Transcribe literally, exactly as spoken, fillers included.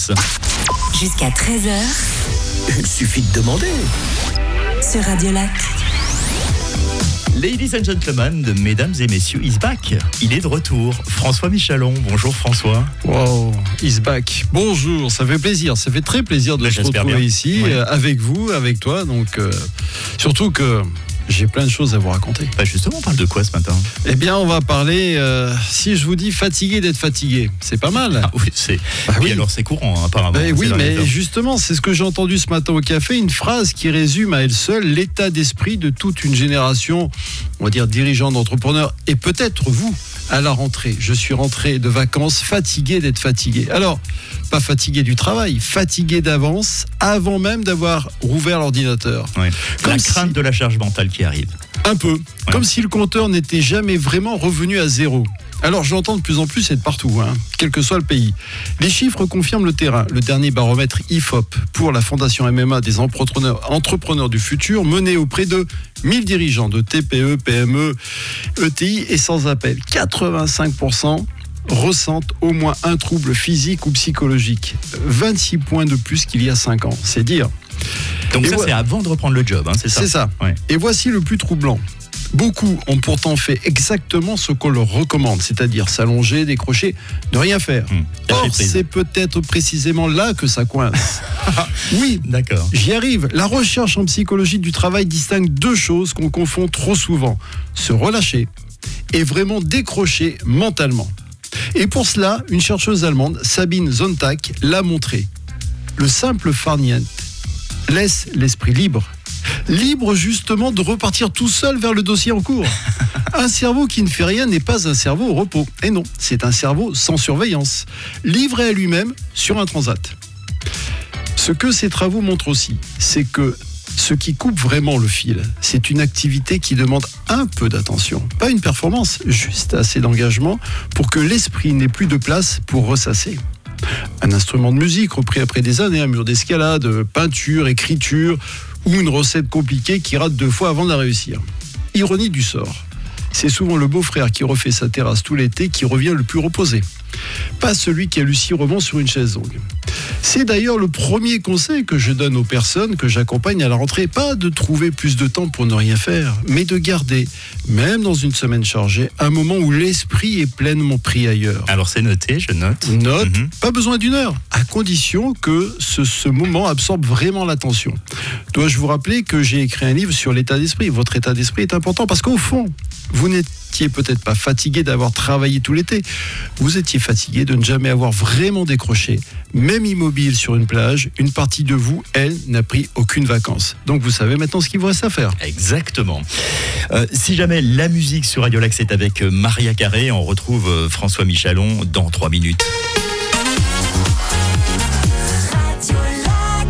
vacances. Jusqu'à treize heures. Il suffit de demander. Sur Radio Lac. Ladies and gentlemen, de mesdames et messieurs, is back. Il est de retour. François Michalon. Bonjour François. Wow, is back. Bonjour, ça fait plaisir, ça fait très plaisir de Ben, se retrouver bien. ici Ouais. euh, avec vous, avec toi. Donc, euh, surtout que j'ai plein de choses à vous raconter. Bah justement, on parle de quoi ce matin? Eh bien, on va parler, euh, si je vous dis fatigué d'être fatigué, c'est pas mal. Ah oui, c'est. Bah oui, oui. alors c'est courant, hein, apparemment. Ben ces oui, derniers mais temps. justement, c'est ce que j'ai entendu ce matin au café, une phrase qui résume à elle seule l'état d'esprit de toute une génération, on va dire dirigeants d'entrepreneurs, et peut-être vous, à la rentrée. Je suis rentré de vacances fatigué d'être fatigué. Alors, pas fatigué du travail, fatigué d'avance, avant même d'avoir rouvert l'ordinateur. Ouais. Comme La si- crainte de la charge mentale qui arrive. Un peu, comme si le compteur n'était jamais vraiment revenu à zéro. Alors je l'entends de plus en plus et de partout, hein, quel que soit le pays. Les chiffres confirment le terrain. Le dernier baromètre I F O P pour la Fondation M M A des entrepreneurs, entrepreneurs du futur, mené auprès de mille dirigeants de T P E, P M E, E T I, est sans appel. quatre-vingt-cinq pour cent ressentent au moins un trouble physique ou psychologique. vingt-six points de plus qu'il y a cinq ans, c'est dire. Donc Et ça, ouais. c'est avant de reprendre le job, hein, c'est ça? C'est ça. Ouais. Et voici le plus troublant. Beaucoup ont pourtant fait exactement ce qu'on leur recommande, c'est-à-dire s'allonger, décrocher, ne rien faire. Hum, lâcher Or, prise. c'est peut-être précisément là que ça coince. Oui, D'accord. j'y arrive. La recherche en psychologie du travail distingue deux choses qu'on confond trop souvent. Se relâcher et vraiment décrocher mentalement. Et pour cela, une chercheuse allemande, Sabine Sonntag, l'a montré. Le simple farniente laisse l'esprit libre. Libre justement de repartir tout seul vers le dossier en cours. Un cerveau qui ne fait rien n'est pas un cerveau au repos. Et non, c'est un cerveau sans surveillance, livré à lui-même sur un transat. Ce que ces travaux montrent aussi, c'est que ce qui coupe vraiment le fil, c'est une activité qui demande un peu d'attention. Pas une performance, juste assez d'engagement pour que l'esprit n'ait plus de place pour ressasser. Un instrument de musique repris après des années, un mur d'escalade, peinture, écriture, ou une recette compliquée qui rate deux fois avant de la réussir. Ironie du sort, c'est souvent le beau-frère qui refait sa terrasse tout l'été qui revient le plus reposé. Pas celui qui a lu six romans sur une chaise longue. C'est d'ailleurs le premier conseil que je donne aux personnes que j'accompagne à la rentrée. Pas de trouver plus de temps pour ne rien faire, mais de garder, même dans une semaine chargée, un moment où l'esprit est pleinement pris ailleurs. Alors c'est noté, je note. Note, Mhm. pas besoin d'une heure, à condition que ce, ce moment absorbe vraiment l'attention. Dois-je vous rappeler que j'ai écrit un livre sur l'état d'esprit. Votre état d'esprit est important parce qu'au fond, vous n'étiez peut-être pas fatigué d'avoir travaillé tout l'été. Vous étiez fatigué de ne jamais avoir vraiment décroché. Même immobile sur une plage, une partie de vous, elle, n'a pris aucune vacances. Donc vous savez maintenant ce qu'il vous reste à faire. Exactement. Euh, si jamais la musique sur Radio Lac, c'est avec euh, Maria Carré, on retrouve euh, François Michalon dans trois minutes. Radio